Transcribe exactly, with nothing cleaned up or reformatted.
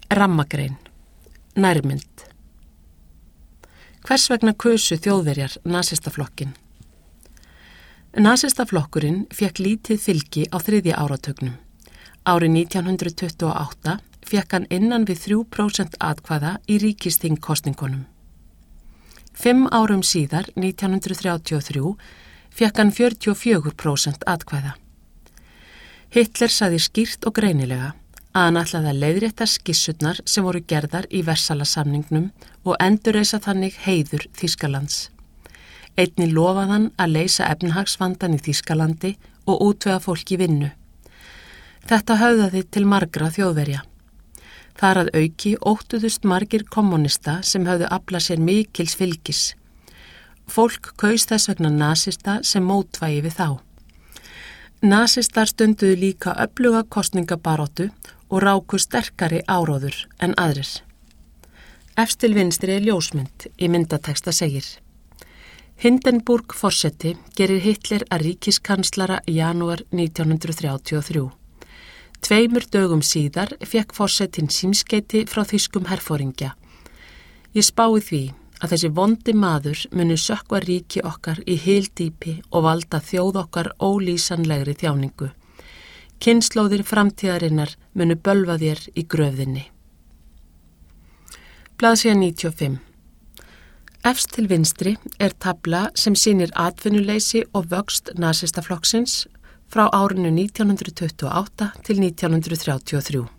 Rammagrein. Nærmynd. Hvers vegna kusu Þjóðverjar nasistaflokkin? Nasistaflokkurinn fékk lítið fylgi á þriðja áratugnum. Árið nítján hundrað tuttugu og átta fékk hann innan við þrjú prósent atkvæða í ríkisþingkosningunum. Fimm árum síðar, nítján hundrað þrjátíu og þrjú, fékk hann fjörutíu og fjögur prósent atkvæða. Hitler sagði skýrt og greinilega að hann ætlaði að leiðrétta skissurnar sem voru gerðar í Versalasamningnum og endurreisa þannig heiður Þýskalands. Einnig lofaði hann að leysa efnahagsvandann í Þýskalandi og útvega fólki vinnu. Þetta höfðaði til margra Þjóðverja. Þar að auki óttuðust margir kommunista sem höfðu aflað sér mikils fylgis. Fólk kaus þess vegna nasista sem mótvægi við þá. Nasistar stunduðu líka öfluga kosningabaráttu og ráku sterkari áróður en aðrir. Efst til vinstri er ljósmynd, í myndateksta segir: Hindenburg forseti gerir Hitler að ríkiskanslara í janúar nítján hundrað þrjátíu og þrjú. Tveimur dögum síðar fékk forsetinn símskeyti frá þýskum herforingja. Ég spái því að þessi vondi maður muni sökkva ríki okkar í hyldýpi og valda þjóð okkar ólýsanlegri þjáningu. Kynslóðir framtíðarinnar munu bölva þér í gröfðinni. Blaðsíða níutíu og fimm. Efst til vinstri er tafla sem sýnir atvinnuleysi og vöxt nasistaflokksins frá árinu nítján hundrað tuttugu og átta til nítján hundrað þrjátíu og þrjú.